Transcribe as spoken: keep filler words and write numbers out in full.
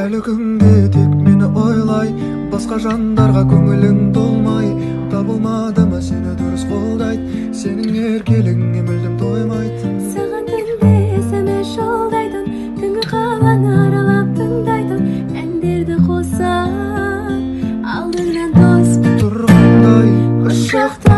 Әлі күнге тек мені ойлай, басқа жандарға көңілің толмай. Табылмады ма сені дұрыс қолдайды, сенің еркелігіңе мүлдем тоймайды. Саған түнде смс жолдайтын, түнгі қаланы аралап тыңдайтын, әндерді қосып алдыңнан тосып Тұрғандай құшақта